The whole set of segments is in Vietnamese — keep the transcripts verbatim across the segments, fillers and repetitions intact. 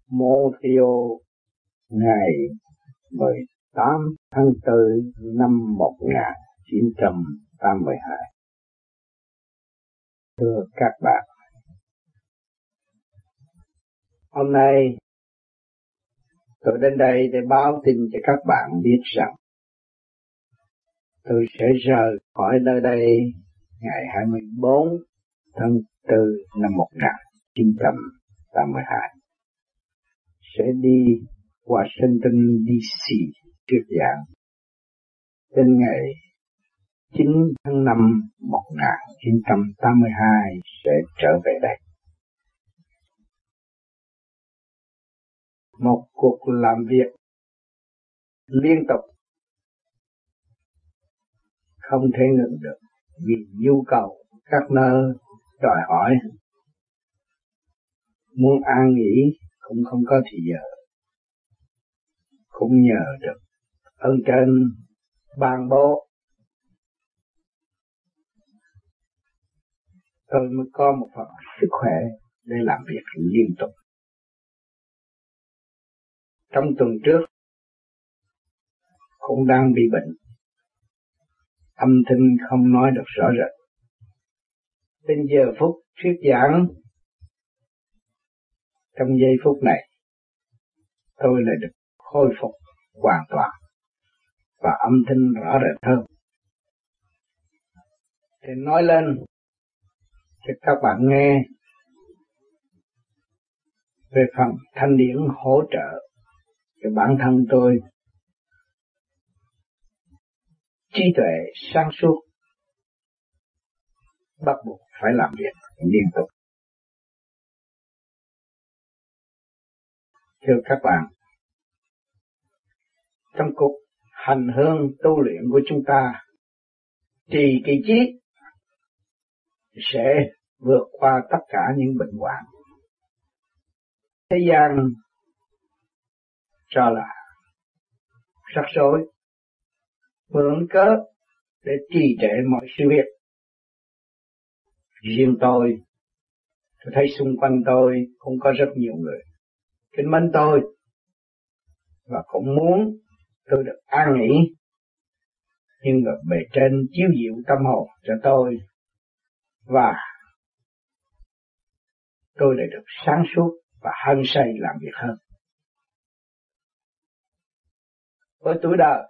Montreal ngày mười tám tháng tư năm một nghìn chín trăm tám mươi hai. Thưa các bạn, hôm nay tôi đến đây để báo tin cho các bạn biết rằng tôi sẽ rời khỏi nơi đây ngày hai mươi bốn tháng tư năm một nghìn chín trăm tám mươi hai, sẽ đi Washington đê xê thuyết giảng. Đến ngày chín tháng năm một nghìn chín trăm tám mươi hai sẽ trở về đây. Một cuộc làm việc liên tục không thể ngừng được vì nhu cầu các nơi đòi hỏi. Muốn an nghỉ cũng không có thì giờ, cũng nhờ được ơn trên ban bố tôi mới có một phần sức khỏe để làm việc liên tục. Trong tuần trước cũng đang bị bệnh, âm thanh không nói được rõ rệt. Đến giờ phút thuyết giảng, trong giây phút này tôi lại được khôi phục hoàn toàn và âm thanh rõ rệt hơn. Thì nói lên cho các bạn nghe về phần thanh điển hỗ trợ cho bản thân tôi trí tuệ sáng suốt, bắt buộc phải làm việc liên tục. Thưa các bạn, trong cuộc hành hương tu luyện của chúng ta, trì kỳ trí sẽ vượt qua tất cả những bệnh hoạn. Thế gian cho là rắc rối, mượn cớ để trì trệ mọi sự việc. Riêng tôi, tôi thấy xung quanh tôi cũng có rất nhiều người kính mến tôi và cũng muốn tôi được an nghỉ, nhưng mà bề trên chiếu diệu tâm hồn cho tôi và tôi lại được sáng suốt và hăng say làm việc hơn. Với tuổi đời,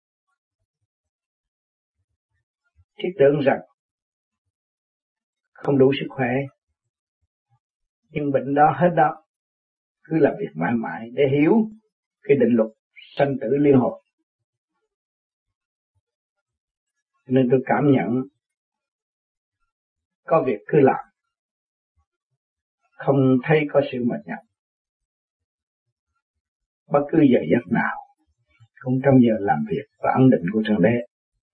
thiết tưởng rằng không đủ sức khỏe, nhưng bệnh đó hết đó, cứ làm việc mãi mãi để hiểu cái định luật sanh tử liên hồi. Nên tôi cảm nhận có việc cứ làm, không thấy có sự mệt nhọc. Bất cứ giờ giấc nào cũng trong giờ làm việc và ấn định của Thượng Đế.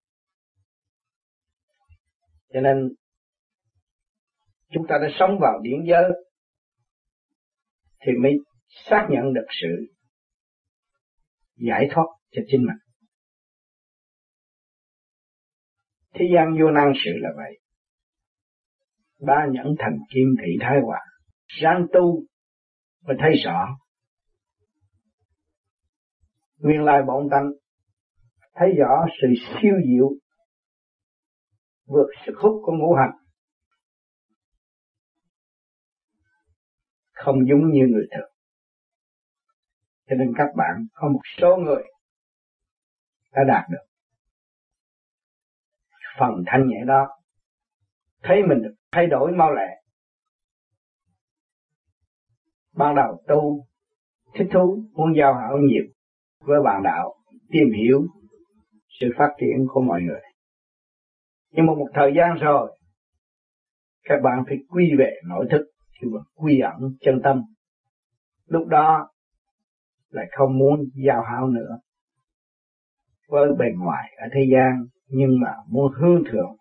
Cho nên chúng ta đã sống vào điển giới thì mới xác nhận được sự giải thoát cho chính mình. Thế gian vô năng sự là vậy. Ba nhẫn thành kim thị thái hòa, ráng tu mới thấy rõ. Nguyên lai bổn tánh thấy rõ sự siêu diệu vượt sức hút của ngũ hành, không giống như người thường. Cho nên các bạn có một số người đã đạt được phần thanh nhẹ đó, thấy mình được thay đổi mau lẹ. Ban đầu tu thích thú, muốn giao hảo nhiều với bạn đạo, tìm hiểu sự phát triển của mọi người. Nhưng mà một thời gian rồi, các bạn phải quy về nội thức,คือquy ẩn chân tâm. Lúc đó lại không muốn giao hảo nữa với bề ngoài ở thế gian, nhưng mà muốn hướng thượng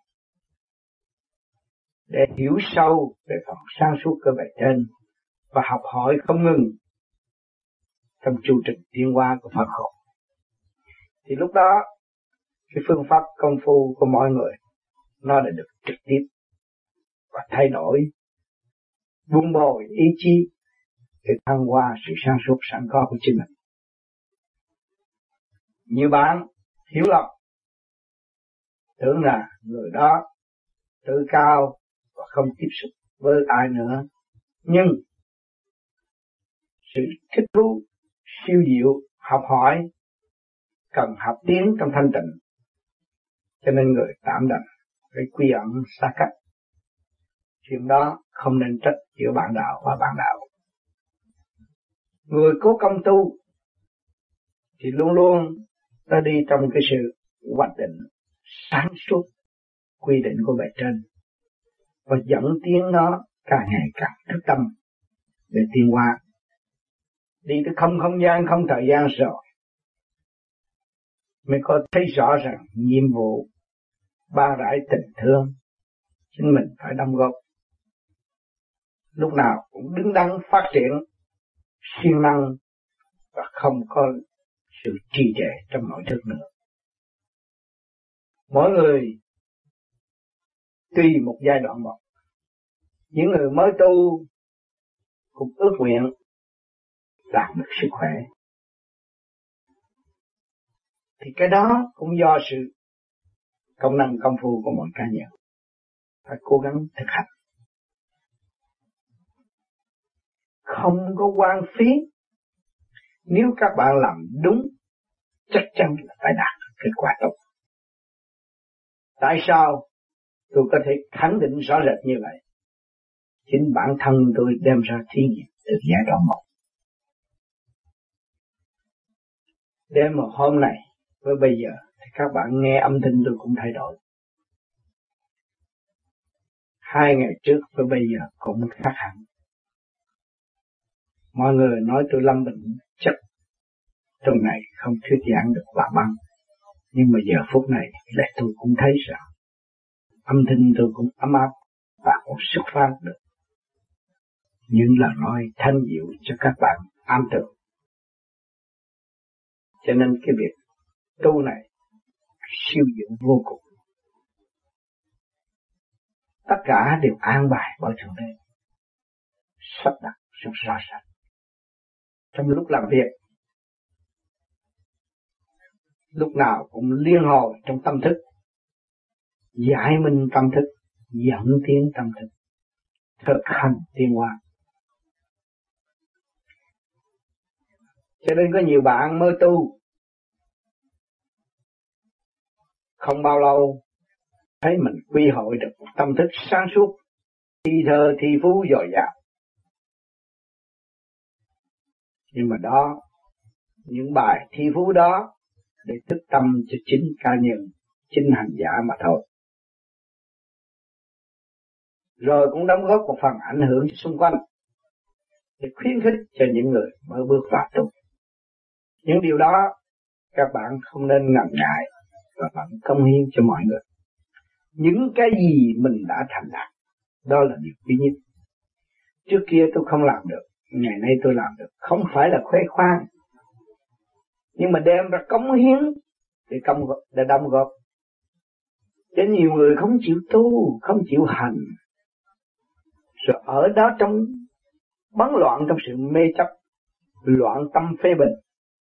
để hiểu sâu về phần sáng suốt của bề trên và học hỏi không ngừng trong chu trình tiến hóa của Phật học. Thì lúc đó cái phương pháp công phu của mọi người nó đã được trực tiếp và thay đổi, buông bồi ý chí để thăng hoa sự sáng suốt sẵn có của chính mình. Nhiều bạn hiểu lầm, tưởng là người đó tự cao và không tiếp xúc với ai nữa. Nhưng sự thích thú, siêu diệu, học hỏi cần học tiến trong thanh tịnh. Cho nên người tạm đành phải quy ẩn xa cách. Chuyện đó không nên trách giữa bạn đạo và bạn đạo. Người cố công tu thì luôn luôn ta đi trong cái sự hoạch định sáng suốt quy định của bề trên và dẫn tiến nó càng ngày càng thức tâm để tiến hóa. Đi tới không không gian, không thời gian rồi mới có thấy rõ rằng nhiệm vụ ba rải tình thương chính mình phải đóng góp. Lúc nào cũng đứng đắn phát triển siêng năng và không có sự trì trệ trong nội thức nữa. Mỗi người tùy một giai đoạn một. Những người mới tu cũng ước nguyện đạt được sức khỏe. Thì cái đó cũng do sự công năng công phu của mỗi cá nhân. Phải cố gắng thực hành. Không có hoang phí. Nếu các bạn làm đúng, chắc chắn là phải đạt kết quả tốt. Tại sao tôi có thể khẳng định rõ rệt như vậy? Chính bản thân tôi đem ra thí nghiệm từ giai đoạn một. Đến một hôm này với bây giờ thì các bạn nghe âm thanh tôi cũng thay đổi. Hai ngày trước với bây giờ cũng khác hẳn. Mọi người nói tôi lâm bệnh chắc tuần này không thuyết giảng được quả băng. Nhưng mà giờ phút này là tôi cũng thấy rằng âm thanh tôi cũng ấm áp và cũng xuất phát được những lời nói thanh diệu cho các bạn am tưởng. Cho nên cái việc tu này siêu diệu vô cùng. Tất cả đều an bài bởi Thượng Đế, sắp đặt rất rõ ràng. Trong lúc làm việc, lúc nào cũng liên hồi trong tâm thức, giải minh tâm thức, dẫn tiến tâm thức, thực hành tiến hóa. Cho nên có nhiều bạn mới tu, không bao lâu thấy mình quy hội được một tâm thức sáng suốt, thi thơ thi phú dồi dào. Nhưng mà đó, những bài thi phú đó để thức tâm cho chính cá nhân, chính hành giả mà thôi. Rồi cũng đóng góp một phần ảnh hưởng xung quanh để khuyến khích cho những người mới bước vào tu. Những điều đó các bạn không nên ngần ngại và bạn cống hiến cho mọi người. Những cái gì mình đã thành đạt, đó là điều quý nhất. Trước kia tôi không làm được, ngày nay tôi làm được. Không phải là khoe khoang, nhưng mà đem ra cống hiến để, công, để đóng góp. Cho nhiều người không chịu tu, không chịu hành, rồi ở đó trong bấn loạn trong sự mê chấp, loạn tâm phê bình.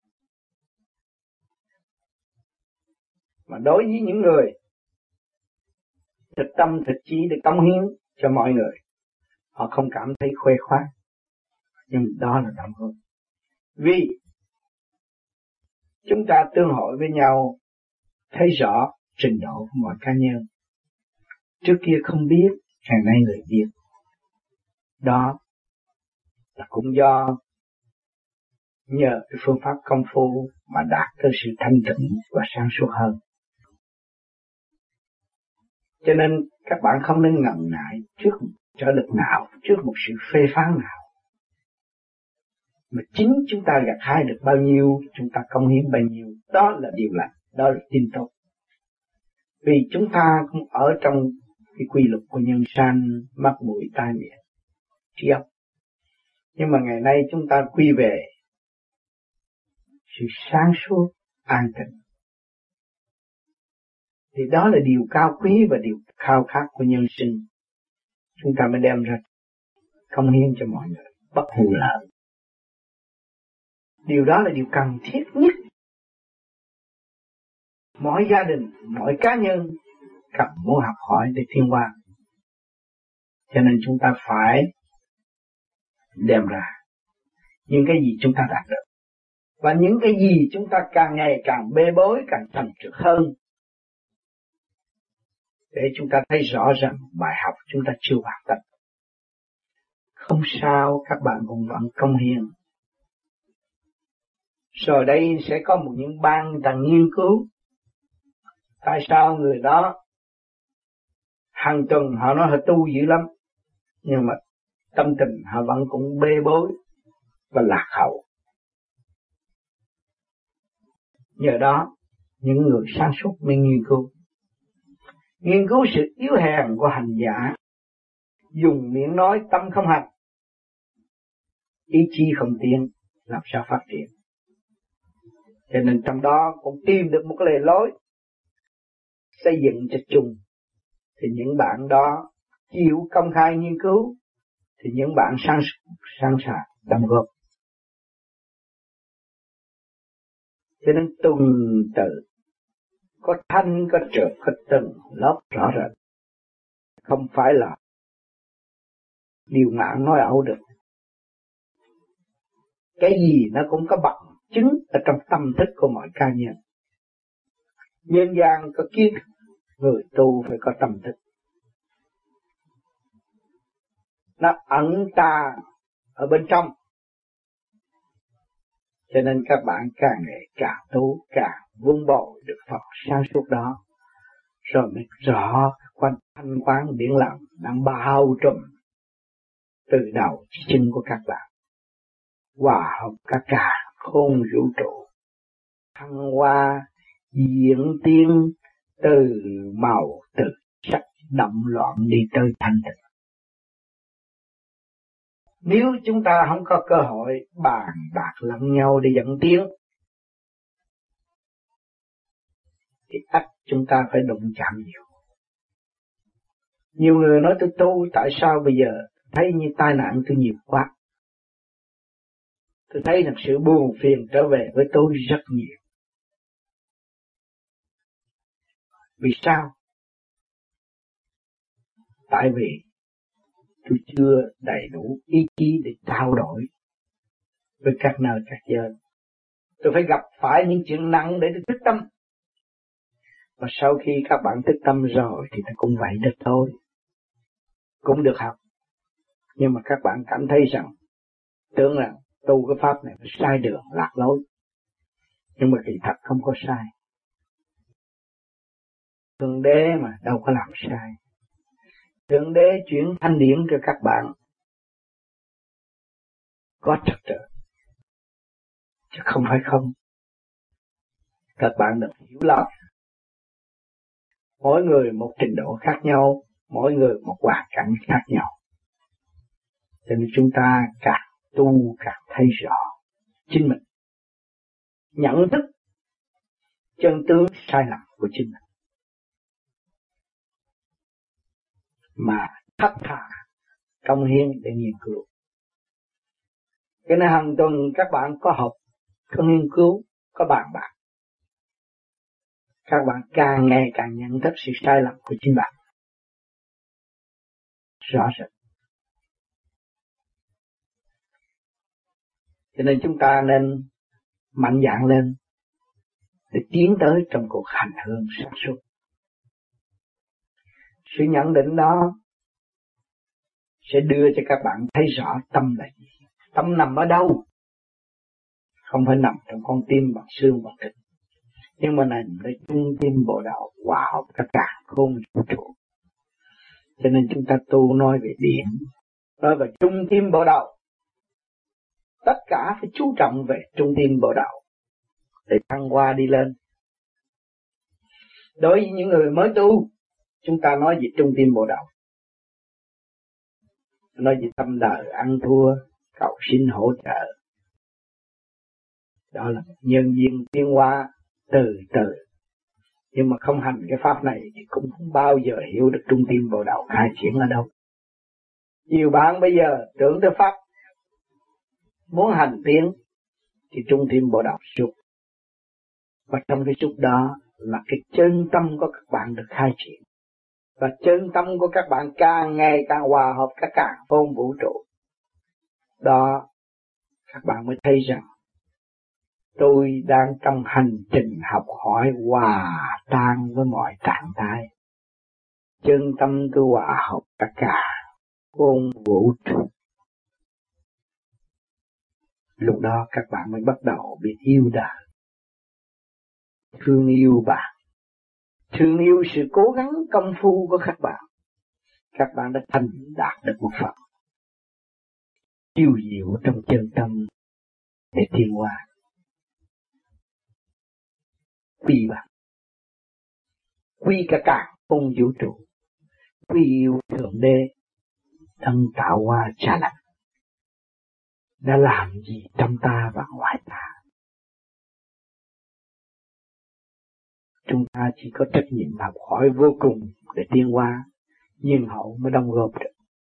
Mà đối với những người thực tâm thực chí để cống hiến cho mọi người, họ không cảm thấy khoe khoang, nhưng đó là đóng góp. Vì chúng ta tương hội với nhau, thấy rõ trình độ của mọi cá nhân. Trước kia không biết, ngày nay người biết. Đó là cũng do nhờ cái phương pháp công phu mà đạt tới sự thanh tịnh và sáng suốt hơn. Cho nên các bạn không nên ngần ngại trước một trở lực nào, trước một sự phê phán nào. Mà chính chúng ta gặt hái được bao nhiêu, chúng ta cống hiến bao nhiêu, đó là điều lành, đó là tin tốt. Vì chúng ta cũng ở trong cái quy luật của nhân sanh, mắt mũi tai miệng, trí óc. Nhưng mà ngày nay chúng ta quy về sự sáng suốt, an tịnh. Thì đó là điều cao quý và điều khao khát của nhân sinh. Chúng ta mới đem ra cống hiến cho mọi người, bất hủ lợi. Điều đó là điều cần thiết nhất. Mỗi gia đình, mỗi cá nhân cần muốn học hỏi để tiến hóa. Cho nên chúng ta phải đem ra những cái gì chúng ta đạt được. Và những cái gì chúng ta càng ngày càng bê bối, càng trầm trược hơn. Để chúng ta thấy rõ rằng bài học chúng ta chưa hoàn tất. Không sao, các bạn cũng vẫn công hiến. Rồi đây sẽ có một những ban người ta nghiên cứu. Tại sao người đó hàng tuần họ nói họ tu dữ lắm, nhưng mà tâm tình họ vẫn cũng bê bối và lạc hậu. Nhờ đó, những người sáng suốt mới nghiên cứu. Nghiên cứu sự yếu hèn của hành giả, dùng miệng nói tâm không hành, ý chí không tiến, làm sao phát triển. Cho nên trong đó cũng tìm được một cái lề lối xây dựng cho chung. Thì những bạn đó chịu công khai nghiên cứu, thì những bạn sáng sáng sàng đóng góp. Cho nên tuần tự có thanh có trượt có từng lớp rõ rệt, không phải là điều mạng nói ẩu được. Cái gì nó cũng có bằng chứng ở trong tâm thức của mọi cá nhân. Nhân gian có kiến, người tu phải có tâm thức. Nó ẩn ta ở bên trong. Cho nên các bạn càng ngày càng tu, càng vun bồi được Phật sáng suốt đó. Rồi mới rõ quan thanh quán điển lặng đang bao trùm từ đầu chân của các bạn. Hòa hợp cả cả khôn vũ trụ. Thăng hoa diễn tiến từ màu từ sắc động loạn đi tới thanh tịnh. Nếu chúng ta không có cơ hội bàn bạc lẫn nhau để dẫn tiến, thì ắt chúng ta phải đụng chạm nhiều. Nhiều người nói tôi tu, tại sao bây giờ thấy như tai nạn tôi nhiều quá. Tôi thấy rằng sự buồn phiền trở về với tôi rất nhiều. Vì sao? Tại vì tôi chưa đầy đủ ý chí để trao đổi với các nơi các giới. Tôi phải gặp phải những chuyện nặng để tôi thức tâm. Và sau khi các bạn thức tâm rồi thì nó cũng vậy được thôi. Cũng được học. Nhưng mà các bạn cảm thấy rằng, tưởng rằng tu cái pháp này phải sai đường, lạc lối. Nhưng mà kỳ thật không có sai. Thượng Đế mà đâu có làm sai. Thượng Đế chuyển thanh điển cho các bạn có trật tự, chứ không phải không. Các bạn đừng hiểu lầm. Mỗi người một trình độ khác nhau, mỗi người một hoàn cảnh khác nhau. Cho nên chúng ta càng tu càng thấy rõ chính mình, nhận thức chân tướng sai lầm của chính mình, mà thất thà công hiến để nghiên cứu. Cái này hàng tuần các bạn có học, có nghiên cứu, có bàn bạc. Các bạn càng ngày càng nhận thức sự sai lầm của chính bạn. Rõ rệt. Cho nên chúng ta nên mạnh dạn lên để tiến tới trong cuộc hành hương sáng suốt. Sự nhận định đó sẽ đưa cho các bạn thấy rõ tâm là gì. Tâm nằm ở đâu? Không phải nằm trong con tim bằng xương bằng thịt, nhưng mà nằm ở trung tim bộ đạo, hòa hợp cả cả khôn vũ trụ. Cho nên chúng ta tu nói về điện, nói về trung tim bộ đạo. Tất cả phải chú trọng về trung tim bộ đạo để thăng hoa đi lên. Đối với những người mới tu, chúng ta nói về trung tim bộ đạo, nói về tâm đời ăn thua, cầu xin hỗ trợ. Đó là nhân duyên tiến hóa từ từ. Nhưng mà không hành cái pháp này thì cũng không bao giờ hiểu được trung tim bộ đạo khai triển ở đâu. Nhiều bạn bây giờ tưởng tới pháp, muốn hành tiến, thì trung tim bộ đạo sụp. Và trong cái chút đó là cái chân tâm của các bạn được khai triển. Và chân tâm của các bạn càng ngày càng hòa hợp các cả không vũ trụ. Đó, các bạn mới thấy rằng tôi đang trong hành trình học hỏi hòa tan với mọi trạng thái. Chân tâm tôi hòa hợp tất cả không vũ trụ. Lúc đó các bạn mới bắt đầu biết yêu đời, thương yêu bạn, thương yêu sự cố gắng công phu của các bạn. Các bạn đã thành đạt được một phần yêu diệu trong chân tâm để tiến hóa. Quy bạn, quy cả cả không vũ trụ, quy yêu thượng đế thân tạo hóa cha lành đã làm gì trong ta và ngoài ta. Chúng ta chỉ có trách nhiệm học hỏi vô cùng để tiến hóa, nhưng hậu mới đóng góp được.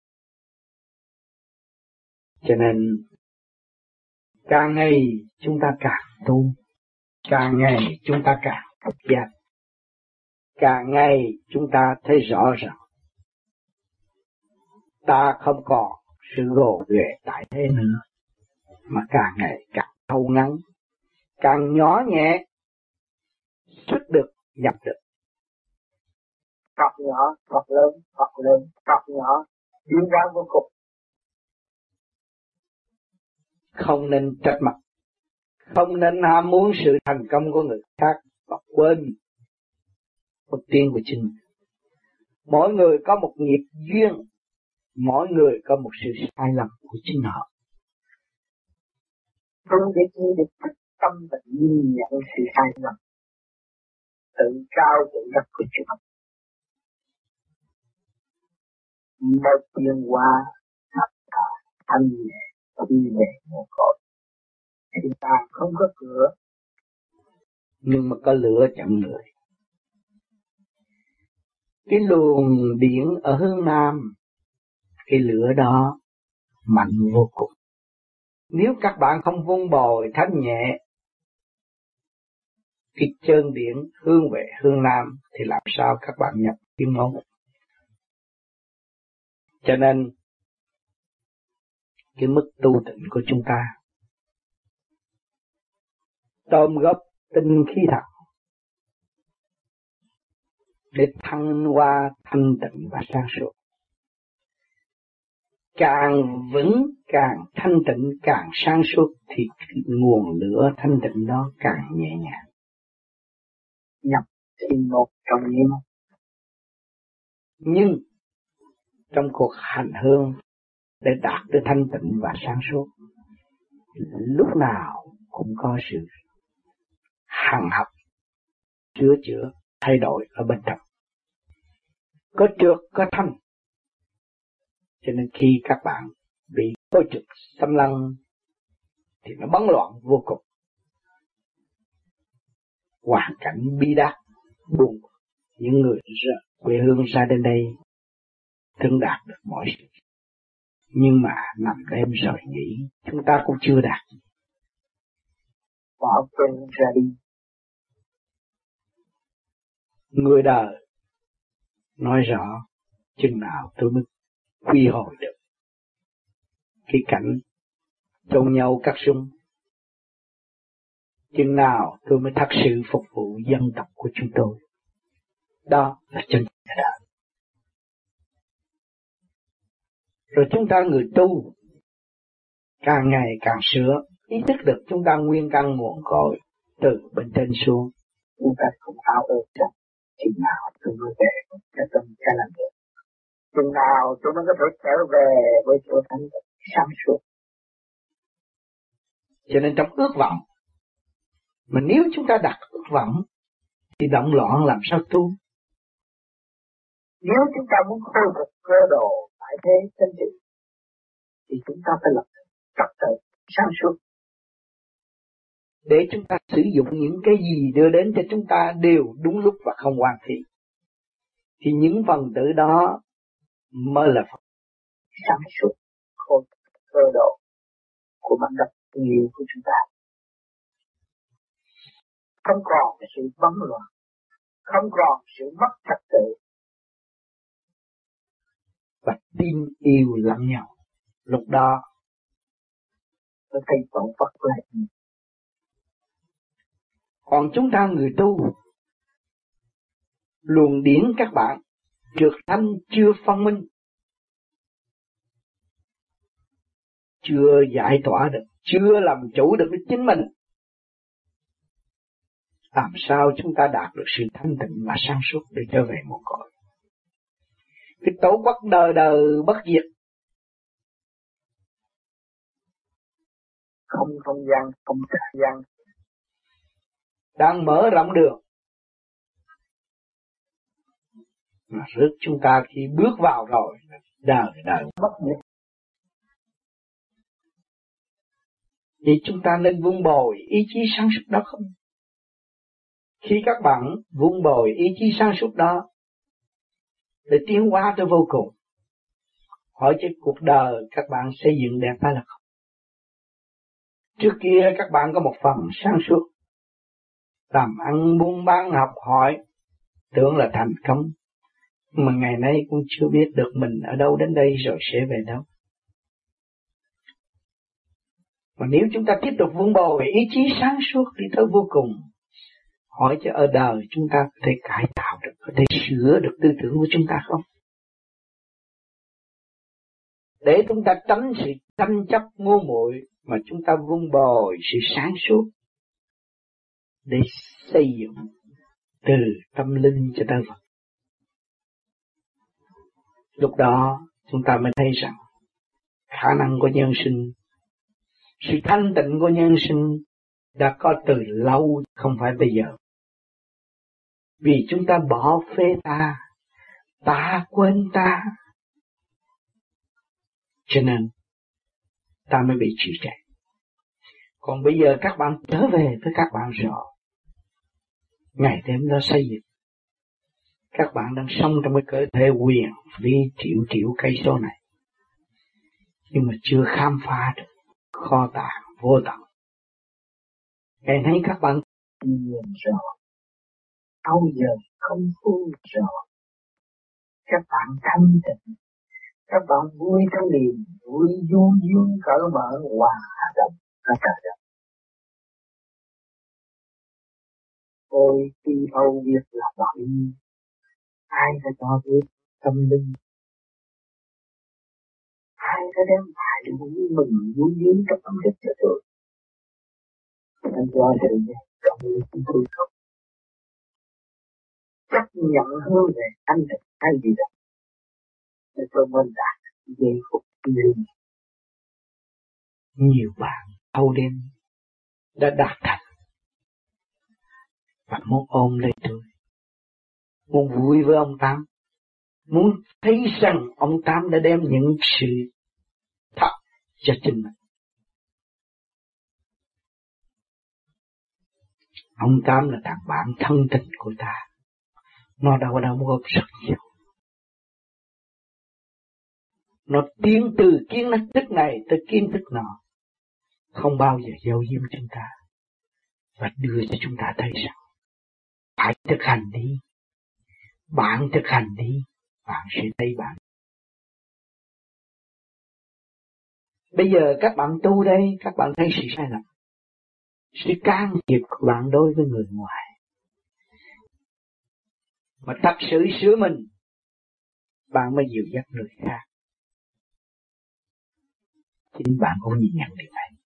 Cho nên càng ngày chúng ta càng tu, càng ngày chúng ta càng thức giác, càng ngày chúng ta thấy rõ rằng ta không còn sự gồ ghề tại thế nữa, mà càng ngày càng thâu ngắn, càng nhỏ nhẹ, xuất được, nhập được. Phật nhỏ, Phật lớn, Phật lớn, Phật nhỏ, biến hóa vô cùng. Không nên trách móc, không nên ham muốn sự thành công của người khác và quên bước tiến của chính mình. Mỗi người có một nghiệp duyên, mỗi người có một sự sai lầm của chính họ. Không để chi được thức tâm và nhìn nhận sự sai lầm, tự cao tự đắc của chúng ta. Một tiến hóa thật thà thanh nhẹ đi về nguồn cội. Thì ta không có cửa, nhưng mà có lửa chặn người. Cái luồng điện ở hướng Nam, cái lửa đó mạnh vô cùng. Nếu các bạn không vun bồi thanh nhẹ cái chân điện hướng về hướng Nam thì làm sao các bạn nhập thiên môn. Cho nên cái mức tu tịnh của chúng ta tôm góp tinh khí thần để thăng hoa thanh tịnh và sáng suốt. Càng vững, càng thanh tịnh, càng sáng suốt thì nguồn lửa thanh tịnh đó càng nhẹ nhàng. Nhập thiên một trong nhiên. Nhưng trong cuộc hành hương để đạt tới thanh tịnh và sáng suốt, lúc nào cũng có sự hằng học, chữa chữa, thay đổi ở bên trong. Có trượt, có thanh. Cho nên khi các bạn bị có trượt xâm lăng thì nó bấn loạn vô cùng. Hoàn cảnh bi đát, buồn. Những người quê hương ra đến đây từng đạt được mọi sự. Nhưng mà nằm đêm rồi nghĩ chúng ta cũng chưa đạt. Bỏ quên ra đi. Người đời nói rõ chừng nào tôi mới quy hồi được cái cảnh chồng nhau cắt súng, chừng nào tôi mới thật sự phục vụ dân tộc của chúng tôi. Đó là chân đời. Rồi chúng ta người tu càng ngày càng sửa, ý thức được chúng ta nguyên căn nguồn cội từ bên trên xuống. Chúng ta không ao ước rằng chừng nào tôi mới về cho tôi cái làm được. Chừng nào tôi mới có thể trở về với chỗ thanh tịnh sáng suốt. Cho nên trong ước vọng, mà nếu chúng ta đặt ước vọng thì động loạn làm sao tu? Nếu chúng ta muốn khôi phục cơ đồ tại thế chân chính thì chúng ta phải lập trật tự sáng suốt. Để chúng ta sử dụng những cái gì đưa đến cho chúng ta đều đúng lúc và không hoang phí. Thì những phần tử đó mới là phần sáng suốt khôi phục cơ đồ của bản đất yêu của chúng ta. không còn sự bấn loạn, không còn sự mất trật tự, và tin yêu lẫn nhau. Lúc đó tôi thấy tổ Phật lại. Còn chúng ta người tu, luồng điển các bạn trượt thanh chưa phân minh, chưa giải tỏa được, chưa làm chủ được với chính mình, làm sao chúng ta đạt được sự thanh tịnh và sáng suốt để trở về một cõi. Cái tổ quốc đời đời bất diệt, không không gian, không thời gian, đang mở rộng đường, mà rước chúng ta khi bước vào rồi đời đời bất diệt. Thì chúng ta nên vun bồi ý chí sáng suốt đó không? Khi các bạn vun bồi ý chí sáng suốt đó để tiến hóa tới vô cùng, hỏi chứ cuộc đời các bạn xây dựng đẹp hay là không? Trước kia các bạn có một phần sáng suốt, làm ăn buôn bán học hỏi, tưởng là thành công, mà ngày nay cũng chưa biết được mình ở đâu đến đây rồi sẽ về đâu. Mà nếu chúng ta tiếp tục vun bồi ý chí sáng suốt đi tới vô cùng, hỏi cho ở đời chúng ta có thể cải tạo được, có thể sửa được tư tưởng của chúng ta không? Để chúng ta tránh sự tranh chấp ngu muội, mà chúng ta vun bồi sự sáng suốt để xây dựng từ tâm linh cho tới Phật. Lúc đó chúng ta mới thấy rằng khả năng của nhân sinh, sự thanh tịnh của nhân sinh đã có từ lâu, không phải bây giờ. Vì chúng ta bỏ phê ta, ta quên ta, cho nên ta mới bị chịu trách. Còn bây giờ các bạn trở về với các bạn rồi, ngày đêm đó xây dựng, các bạn đang sống trong cái cơ thể quyền vi triệu triệu cây số này, nhưng mà chưa khám phá được kho tàng vô tận. Ngày nay các bạn nhiều rồi, bao giờ không vui rồi, các bạn thanh tịnh, các bạn vui trong niềm vui du dương cởi mở hòa đồng cả trời đất. Ôi khi Âu biết là vậy, ai đã cho biết tâm linh, ai đã đem lại vui mừng vui dương trong tâm thức cho tôi. Anh cho sự này trong linh tôi không chấp nhận hơn về anh định hay gì đó, để tôi mới đạt giây phút linh. Nhiều bạn thâu đêm đã đạt thành và muốn ôm lấy tôi, muốn vui với ông Tám, muốn thấy rằng ông Tám đã đem những sự thật cho chính mình. Ông Tám là thằng bạn thân tình của ta, nó đâu có đóng góp rất nhiều. Nó tiến từ kiến thức này tới kiến thức nọ, không bao giờ giấu giếm chúng ta, và đưa cho chúng ta thấy rằng phải thực hành đi, bạn thực hành đi, bạn sẽ thấy bạn. Bây giờ các bạn tu đây, các bạn thấy sự sai lầm, sự can thiệp của bạn đối với người ngoài. Mà thật sự sửa mình, bạn mới dìu dắt người khác. Chính bạn cũng nhìn nhận điều này.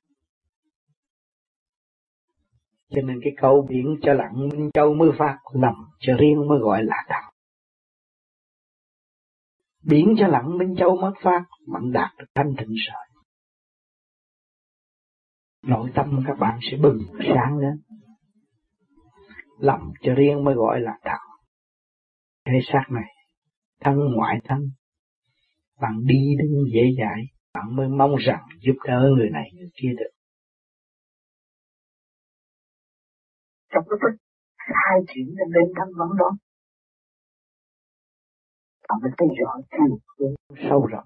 Cho nên cái câu biển cho lặng Minh Châu mới phát, lầm cho riêng mới gọi là thật. Biển cho lặng Minh Châu mới phát, bạn đạt được thanh tịnh rồi, nội tâm các bạn sẽ bừng sáng lên. Lầm cho riêng mới gọi là thật. Thế xác này, thân ngoại thân, bạn đi đứng dễ dãi, bạn mới mong rằng giúp đỡ người này người kia được. Trong cái phút hai chuyện lên đến thăm vấn đó, bạn mới thấy rõ thiên hướng sâu rộng,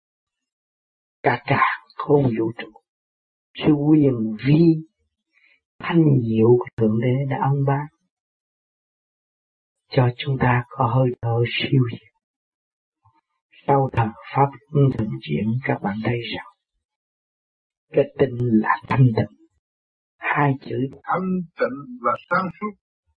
cả cả không vũ trụ, sự quyền vi thanh diệu của Thượng Đế đã ân ban cho chúng ta có hơi thở siêu diệu. Sau thời Pháp Luân Thường Chuyển, các bạn thấy rằng cái tinh là thanh tịnh. Hai chữ thanh tịnh và sáng suốt.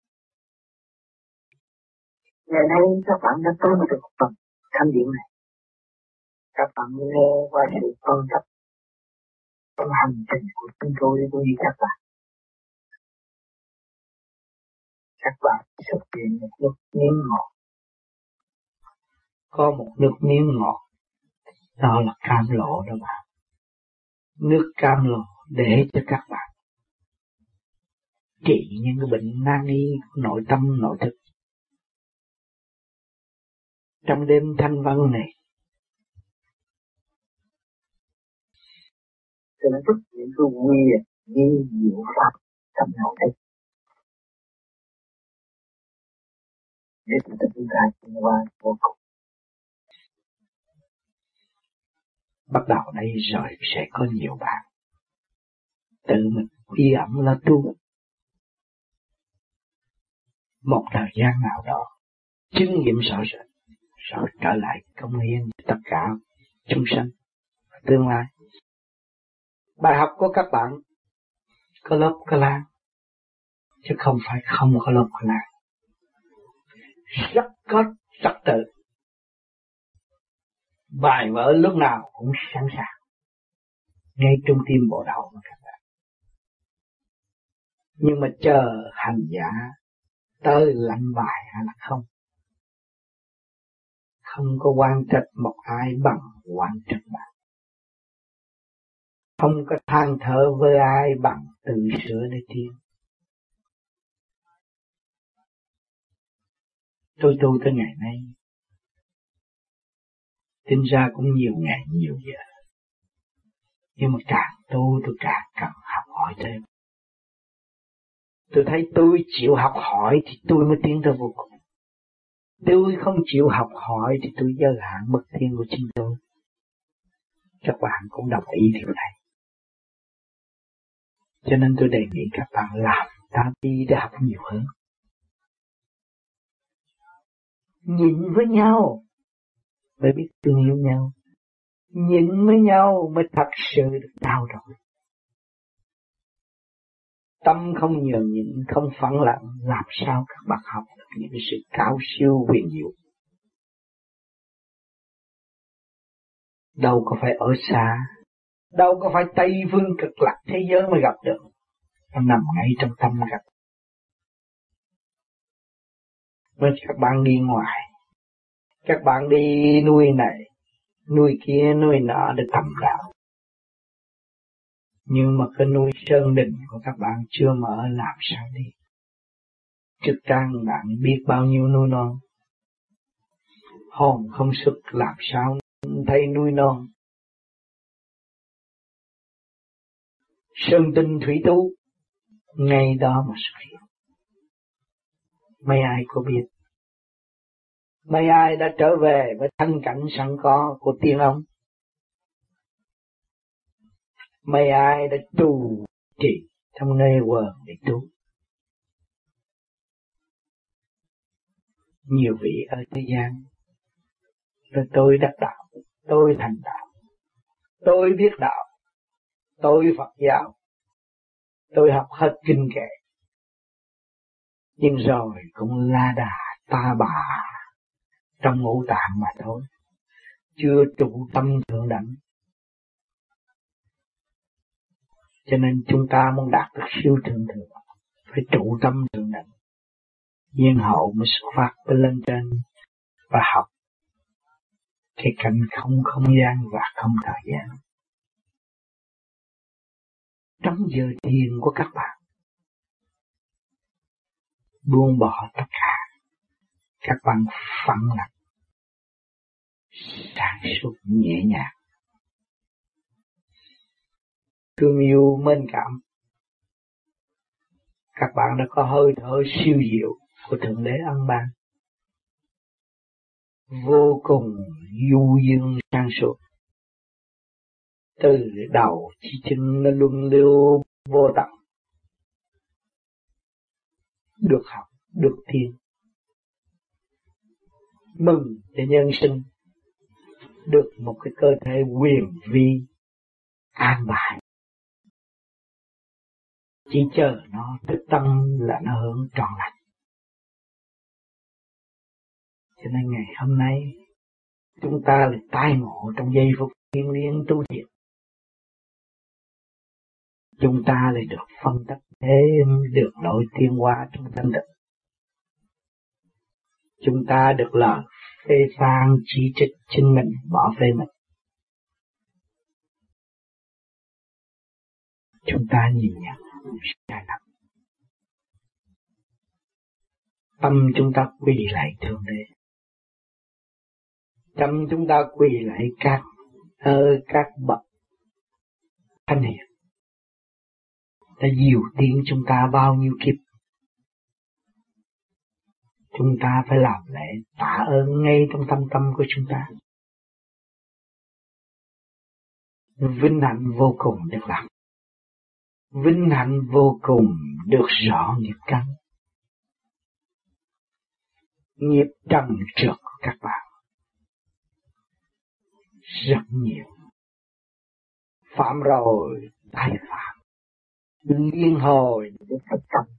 Ngày nay các bạn đã tới một được phần thanh điển này. Các bạn nghe qua sự phân tích trong hành trình của chúng tôi cũng như các bạn. Các bạn xuất hiện một nước miếng ngọt. Có một nước miếng ngọt, đó là cam lộ đó bạn. Nước cam lộ để cho các bạn trị những cái bệnh nan y nội tâm nội thức. Trong đêm thanh văn này, tôi đã thức những cái quyền như diệu pháp trong nội thức. Để chúng ta tiến qua vô cùng. Bắt đầu đây rồi sẽ có nhiều bạn tự mình quy ẩn là tu. Một thời gian nào đó chứng nghiệm rõ rệt, rồi trở lại công hiến tất cả chúng sanh và tương lai. Bài học của các bạn có lớp có lan, chứ không phải không có lớp có lan. Rất có trật tự. Bài vở lúc nào cũng sẵn sàng, ngay trung tim bộ đầu mà các bạn. Nhưng mà chờ hành giả tới lãnh bài hay là không. Không có quan trách một ai bằng quan trách bạn. Không có than thở với ai bằng tự sửa để tiến. Tôi tu tới ngày nay, tính ra cũng nhiều ngày nhiều giờ. Nhưng mà càng tu tôi càng cần học hỏi thêm. Tôi thấy tôi chịu học hỏi thì tôi mới tiến tới vô cùng. Tôi không chịu học hỏi thì tôi giới hạn mức tiến của chính tôi. Các bạn cũng đồng ý điều này. Cho nên tôi đề nghị các bạn làm ta đi để học nhiều hơn. Nhìn với nhau mới biết thương yêu nhau. Nhìn với nhau mới thật sự được đau rồi. Tâm không nhường nhịn, không phẳng lặng, làm sao các bạn học được những sự cao siêu huyền diệu. Đâu có phải ở xa, đâu có phải Tây Phương cực lạc thế giới mới gặp được. Nó nằm ngay trong tâm gặp. Nên các bạn đi ngoài, các bạn đi nuôi này, nuôi kia, nuôi nọ để tầm đạo. Nhưng mà cái nuôi sơn đình của các bạn chưa mở làm sao đi. Trước trang bạn biết bao nhiêu nuôi non. Hồn không xuất làm sao thấy nuôi non. Sơn tinh thủy tú ngay đó mà xuất hiện. Mấy ai có biết? Mấy ai đã trở về với thân cảnh sẵn có của tiên ông? Mấy ai đã tu trì trong nơi quần để tu? Nhiều vị ở thế gian, rồi tôi đắc đạo, tôi thành đạo, tôi biết đạo, tôi Phật giáo, tôi học hết kinh kệ. Nhưng rồi cũng la đà ta bà trong ngũ tạng mà thôi, chưa trụ tâm thượng đẳng. Cho nên chúng ta muốn đạt được siêu thượng thượng, phải trụ tâm thượng đẳng. Nhiên hậu mới xuất phát lên trên và học cái cảnh không không gian và không thời gian. Trong giờ thiền của các bạn, buông bỏ tất cả, các bạn phẳng lặng, sáng suốt nhẹ nhàng, thương yêu mến cảm. Các bạn đã có hơi thở siêu diệu của Thượng Đế ân ban, vô cùng du dương sáng suốt. Từ đầu chí chân nó luân lưu vô tận, được học, được thiền. Mừng cho nhân sinh được một cái cơ thể quyền vi an bài. Chỉ chờ nó thức tâm là nó hưởng trọn lành. Cho nên ngày hôm nay chúng ta lại tai ngộ trong giây phút thiêng liêng tu thiền. Chúng ta lại được phân tích thêm được lối tiến hóa trong thanh định. Chúng ta được lời phê phán chỉ trích chính mình, bỏ phê mình. Chúng ta nhìn nhận sai lầm. Tâm chúng ta quỳ lại Thượng Đế. Tâm chúng ta quỳ lại các ơ các bậc thanh hiền đã dìu tiến chúng ta bao nhiêu kiếp. Chúng ta phải làm lễ tạ ơn ngay trong tâm tâm của chúng ta. Vinh hạnh vô cùng được làm. Vinh hạnh vô cùng được rõ nghiệp căn. Nghiệp trần trượt của các bạn rất nhiều. Phạm rồi tái phạm, liên hồi để thật tâm.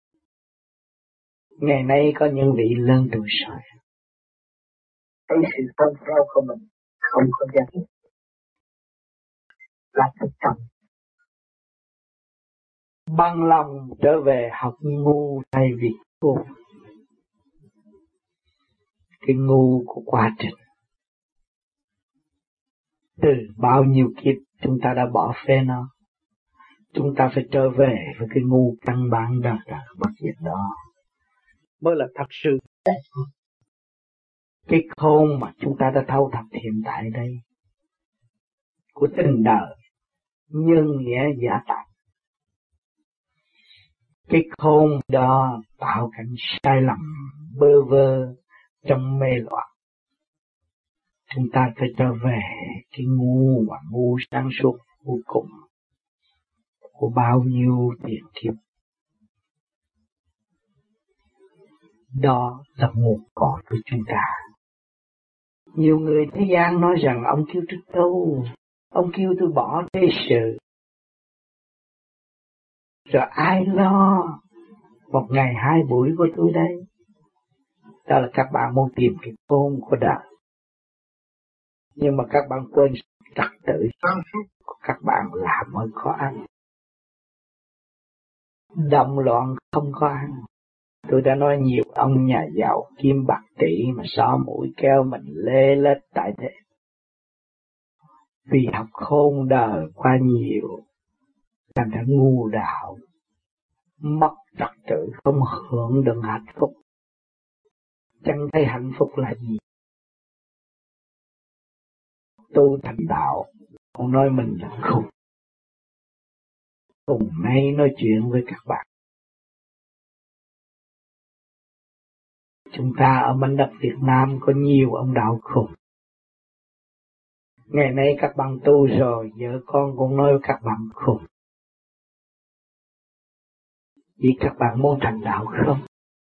Ngày nay có những vị lớn tuổi rồi, thấy sự phân rau của mình không có giá trị là thật tâm. Bằng lòng trở về học ngu thay vì ngu. Cái ngu của quá trình. Từ bao nhiêu kiếp chúng ta đã bỏ phê nó. Chúng ta phải trở về với cái ngu căn bản đó, bất diệt đó. Mới là thật sự. Cái khôn mà chúng ta đã thâu thập hiện tại đây. Của tình đời. Nhân nghĩa giả tạm. Cái khôn đó tạo cảnh sai lầm, bơ vơ, trong mê loạn. Chúng ta phải trở về cái ngu và ngu sáng suốt vô cùng của bao nhiêu tiền kiếp. Đó là nguồn cội của chúng ta. Nhiều người thế gian nói rằng ông kêu tôi tu, ông kêu tôi bỏ thế sự. Rồi ai lo một ngày hai buổi của tôi đây? Đó là các bạn muốn tìm cái khôn của đời. Nhưng mà các bạn quên trật tự của các bạn là mới có ăn. Động loạn không có ăn. Tôi đã nói nhiều ông nhà giàu kim bạc tỷ mà xỏ mũi kêu mình lê lết tại thế. Vì học khôn đời qua nhiều, thành ra ngu đạo, mất trật tự, không hưởng được hạnh phúc. Chẳng thấy hạnh phúc là gì. Tu thành đạo, ông nói mình là khùng. Cùng nay nói chuyện với các bạn. Chúng ta ở mảnh đất Việt Nam có nhiều ông đạo khùng. Ngày nay các bạn tu rồi, vợ con cũng nói các bạn khùng. Vì các bạn muốn thành đạo không?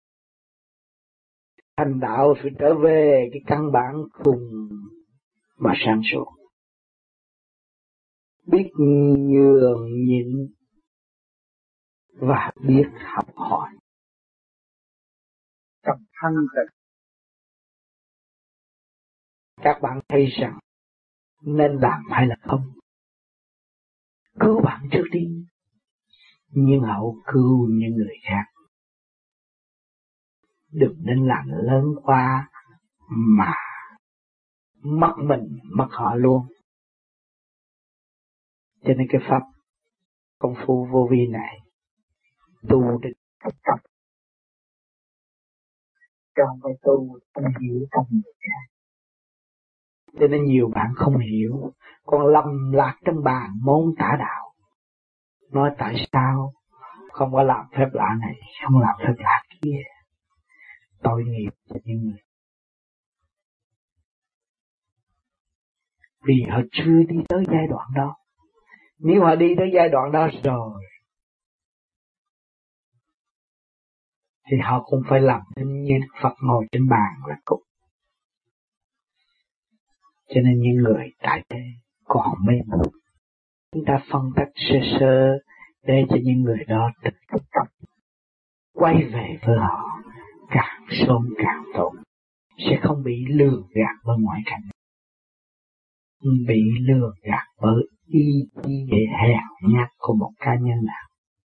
Thành đạo phải trở về cái căn bản khùng mà sáng suốt. Biết nhường nhịn và biết học hỏi. Trong thân tịch. Các bạn thấy rằng nên làm hay là không? Cứu bạn trước đi, nhưng hậu cứu những người khác. Đừng nên làm lớn quá mà mất mình, mất họ luôn. Cho nên cái pháp công phu vô vi này tu để tập tập. Trong cái tu không hiểu tâm người khác. Cho nên nhiều bạn không hiểu, còn lầm lạc trong bàn môn tả đạo. Nói tại sao không có làm phép lạ này, không làm phép lạ kia. Tội nghiệp cho những người. Vì họ chưa đi tới giai đoạn đó. Nếu họ đi tới giai đoạn đó rồi, thì họ cũng phải làm như Phật ngồi trên bàn là cũng. Cho nên những người tại thế còn mê muội, chúng ta phân tích sơ sơ để cho những người đó tự tập quay về với họ càng sớm càng tốt, sẽ không bị lừa gạt bởi ngoại cảnh, bị lừa gạt bởi ý chí hèn nhát của một cá nhân nào.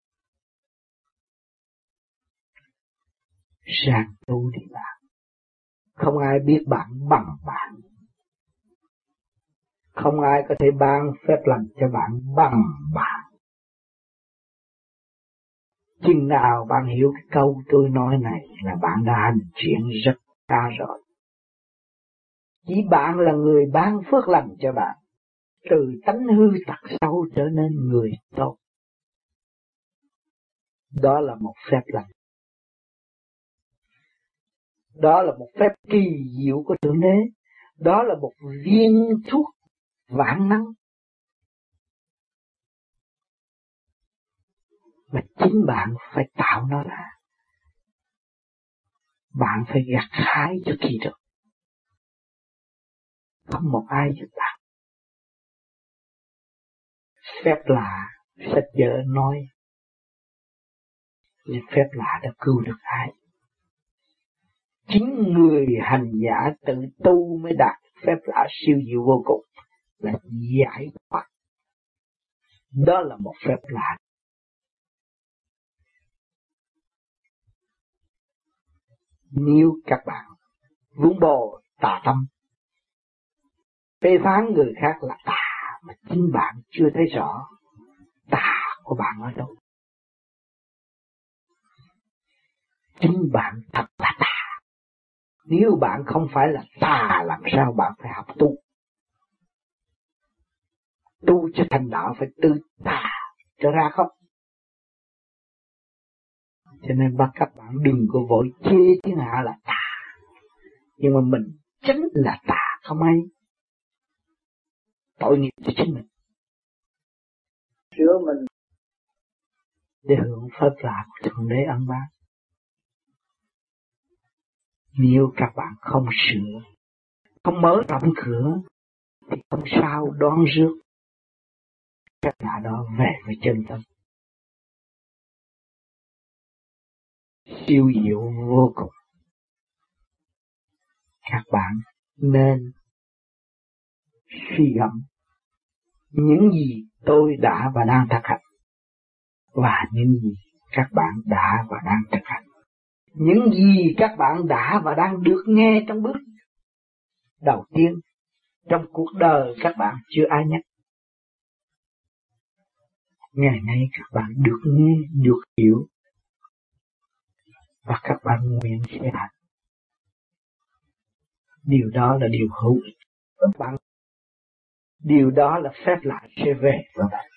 Sang tu đi bạn, không ai biết bạn bằng bạn, không ai có thể ban phép lành cho bạn bằng bạn. Chừng nào bạn hiểu cái câu tôi nói này là bạn đã hành triển rất xa rồi. Chỉ bạn là người ban phước lành cho bạn, từ tánh hư tật xấu trở nên người tốt. Đó là một phép lành. Đó là một phép kỳ diệu của Thượng Đế. Đó là một viên thuốc vạn năng. Mà chính bạn phải tạo nó ra. Bạn phải gặt hái cho kỳ được. Không một ai giúp bạn. Phép lạ, sách vở nói, nhưng phép lạ đã cứu được ai? Chính người hành giả tự tu mới đạt phép lạ siêu diệu vô cùng, là giải thoát. Đó là một phép lạ. Nếu các bạn vun bồi tà tâm, phê phán người khác là tà, mà chính bạn chưa thấy rõ tà của bạn ở đâu. Chính bạn thật là tà. Nếu bạn không phải là tà, làm sao bạn phải học tu? Tu cho thành đạo phải từ tà trở ra không? Cho nên bắt các bạn đừng có vội chê thiên hạ là tà. Nhưng mà mình chính là tà không ai. Tội nghiệp cho chính mình. Sửa mình để hưởng phép lạ của Thượng Đế ân ban. Nếu các bạn không sửa, không mở rộng cửa, thì không sao đón rước phép lạ đó về với chân tâm. Siêu diệu vô cùng. Các bạn nên suy gẫm những gì tôi đã và đang thực hành, và những gì các bạn đã và đang thực hành, những gì các bạn đã và đang được nghe trong bước đầu tiên trong cuộc đời các bạn chưa ai nhắc. Ngày nay các bạn được nghe, được hiểu, và các bạn nguyện sẽ hành. Điều đó là điều hữu ích với bạn. Điều đó là phép lạ sẽ về với bạn.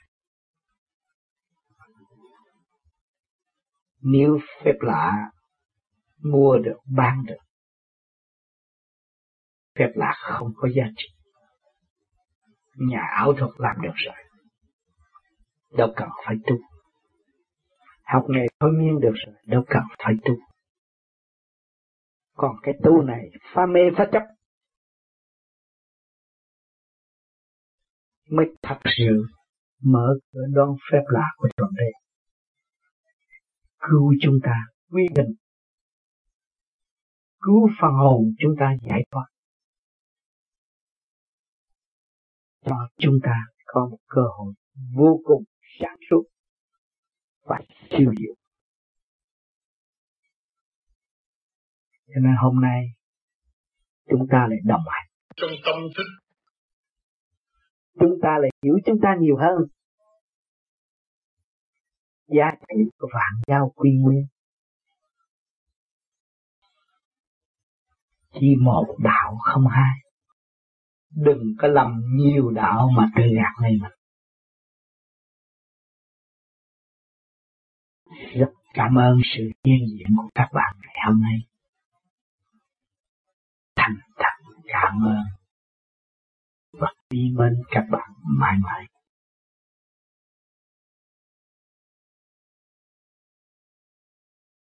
Nếu phép lạ mua được, bán được, phép lạ không có giá trị. Nhà ảo thuật làm được rồi, đâu cần phải tu. Học nghề thôi miên được rồi, đâu cần phải tu. Còn cái tu này phá mê phá chấp mới thật sự mở cửa đón phép lạ của Thượng Đế, cứu chúng ta quy định, cứu phần hồn chúng ta giải thoát, cho chúng ta có một cơ hội vô cùng sáng suốt và siêu diệu. Cho nên hôm nay chúng ta lại đồng hành trong tâm thức, chúng ta lại hiểu chúng ta nhiều hơn. Giá trị của vạn giao quy nguyên, chỉ một đạo không hai. Đừng có lầm nhiều đạo mà tự gạt mình. Rất cảm ơn sự hiện diện của các bạn ngày hôm nay. Thành thật cảm ơn và quý mến các bạn mãi mãi.